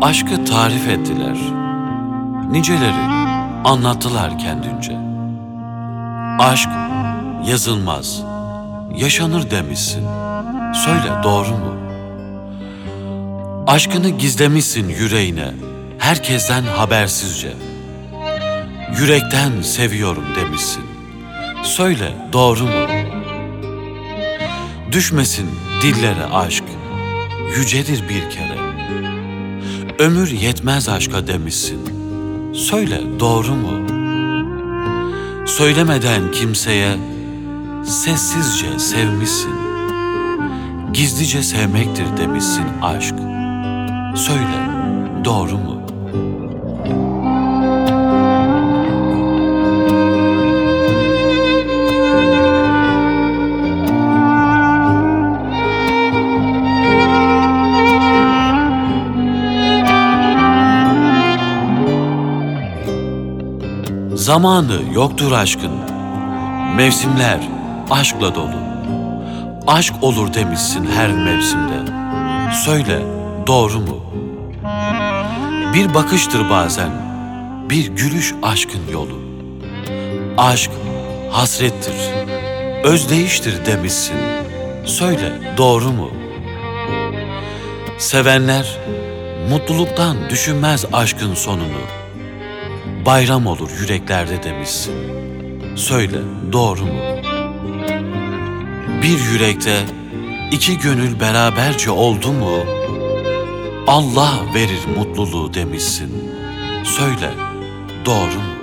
Aşkı tarif ettiler, niceleri anlattılar kendince. Aşk yazılmaz, yaşanır demişsin. Söyle doğru mu? Aşkını gizlemişsin yüreğine, herkesten habersizce. Yürekten seviyorum demişsin. Söyle doğru mu? Düşmesin dillere aşk, yücedir bir kere. Ömür yetmez aşka demişsin. Söyle doğru mu? Söylemeden kimseye sessizce sevmişsin. Gizlice sevmektir demişsin aşk. Söyle doğru mu? Zamanı yoktur aşkın, mevsimler aşkla dolu. Aşk olur demişsin her mevsimde. Söyle doğru mu? Bir bakıştır bazen, bir gülüş aşkın yolu. Aşk hasrettir, özdeyiştir demişsin. Söyle doğru mu? Sevenler mutluluktan düşünmez aşkın sonunu. Bayram olur yüreklerde demişsin. Söyle doğru mu? Bir yürekte iki gönül beraberce oldu mu? Allah verir mutluluğu demişsin. Söyle doğru mu?